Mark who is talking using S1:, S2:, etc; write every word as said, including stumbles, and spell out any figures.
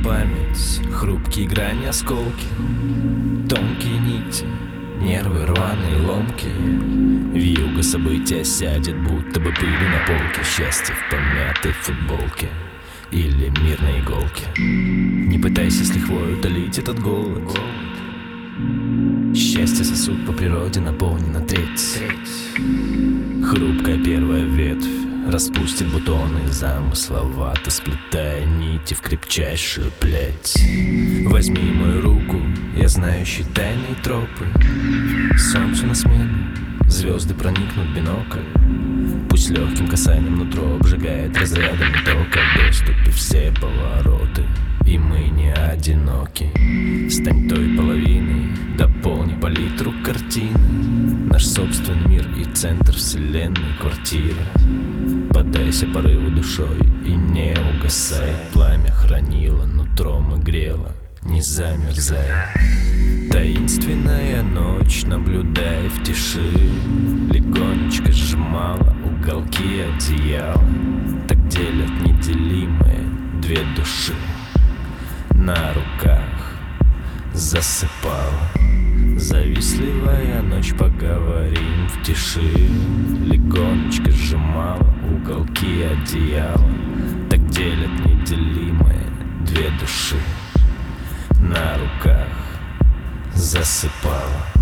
S1: память, хрупкие грани, осколки, тонкие нити, нервы рваные, ломки. Вьюга события сядет, будто бы пыли на полке. Счастье в помятой футболке или мир на иголке. Не пытайся с лихвой утолить этот голод. Счастье сосуд по природе наполнен на треть. Хрупкая первая ветвь распустит бутоны, замысловато сплетая нити в крепчайшую плеть. Возьми мою руку, я знающий тайные тропы. Солнцу на смену звезды проникнут в бинокль. Пусть легким касанием нутро обжигает разрядами тока. В доступе все повороты, и мы не одиноки. Стань той половиной, дополни палитру картины. Наш собственный мир и центр вселенной квартиры. Поддайся порыву душой и не угасай. Пламя хранило, нутром и грело, не замерзай. Таинственная ночь, наблюдая в тиши, легонечко сжимала уголки одеяла. Так делят неделимые две души. На руках засыпала завистливая ночь, поговорим в тиши. Легонечко сжимала уголки одеяла. Так делят неделимые две души. На руках засыпала.